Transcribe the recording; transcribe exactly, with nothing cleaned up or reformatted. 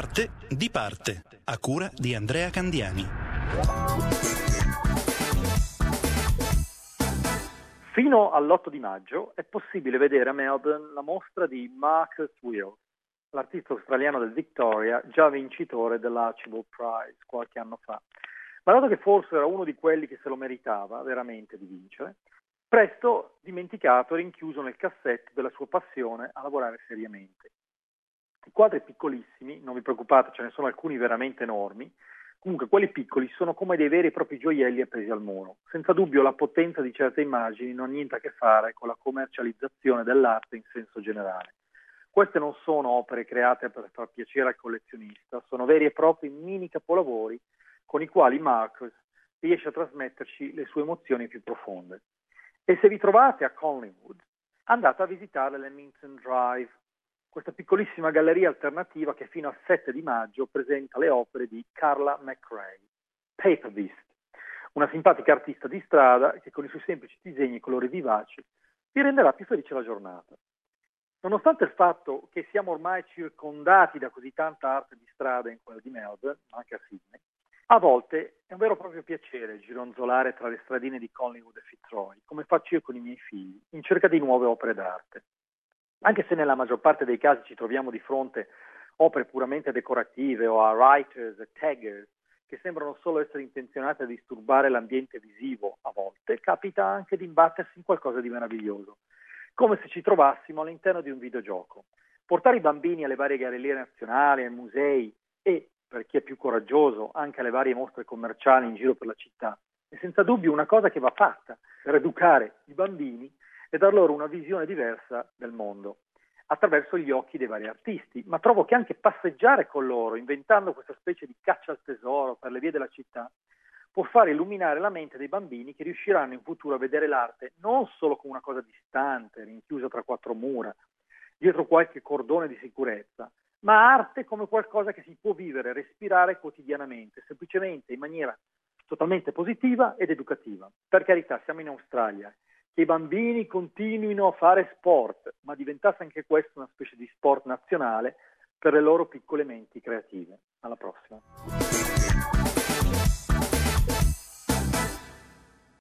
Arte di parte, a cura di Andrea Candiani. Fino all'otto di maggio è possibile vedere a Melbourne la mostra di Marcus Wills, l'artista australiano del Victoria, già vincitore dell'Archibald Prize qualche anno fa. Ma dato che forse era uno di quelli che se lo meritava veramente di vincere, presto dimenticato e rinchiuso nel cassetto della sua passione a lavorare seriamente. I quadri piccolissimi, non vi preoccupate, ce ne sono alcuni veramente enormi, comunque quelli piccoli sono come dei veri e propri gioielli appesi al muro. Senza dubbio la potenza di certe immagini non ha niente a che fare con la commercializzazione dell'arte in senso generale. Queste non sono opere create per far piacere al collezionista, sono veri e propri mini capolavori con i quali Marcus riesce a trasmetterci le sue emozioni più profonde. E se vi trovate a Collingwood, andate a visitare Leamington Drive, questa piccolissima galleria alternativa che fino al sette di maggio presenta le opere di Carla McRae, Paperbeast, una simpatica artista di strada che con i suoi semplici disegni e colori vivaci vi renderà più felice la giornata. Nonostante il fatto che siamo ormai circondati da così tanta arte di strada in quella di Melbourne, ma anche a Sydney, a volte è un vero e proprio piacere gironzolare tra le stradine di Collingwood e Fitzroy, come faccio io con i miei figli, in cerca di nuove opere d'arte. Anche se nella maggior parte dei casi ci troviamo di fronte opere puramente decorative o a writers e taggers che sembrano solo essere intenzionate a disturbare l'ambiente visivo, a volte capita anche di imbattersi in qualcosa di meraviglioso, come se ci trovassimo all'interno di un videogioco. Portare i bambini alle varie gallerie nazionali, ai musei e, per chi è più coraggioso, anche alle varie mostre commerciali in giro per la città, è senza dubbio una cosa che va fatta per educare i bambini e dar loro una visione diversa del mondo, attraverso gli occhi dei vari artisti. Ma trovo che anche passeggiare con loro, inventando questa specie di caccia al tesoro per le vie della città, può fare illuminare la mente dei bambini che riusciranno in futuro a vedere l'arte non solo come una cosa distante, rinchiusa tra quattro mura, dietro qualche cordone di sicurezza, ma arte come qualcosa che si può vivere, respirare quotidianamente, semplicemente in maniera totalmente positiva ed educativa. Per carità, siamo in Australia, che i bambini continuino a fare sport, ma diventasse anche questo una specie di sport nazionale per le loro piccole menti creative. Alla prossima.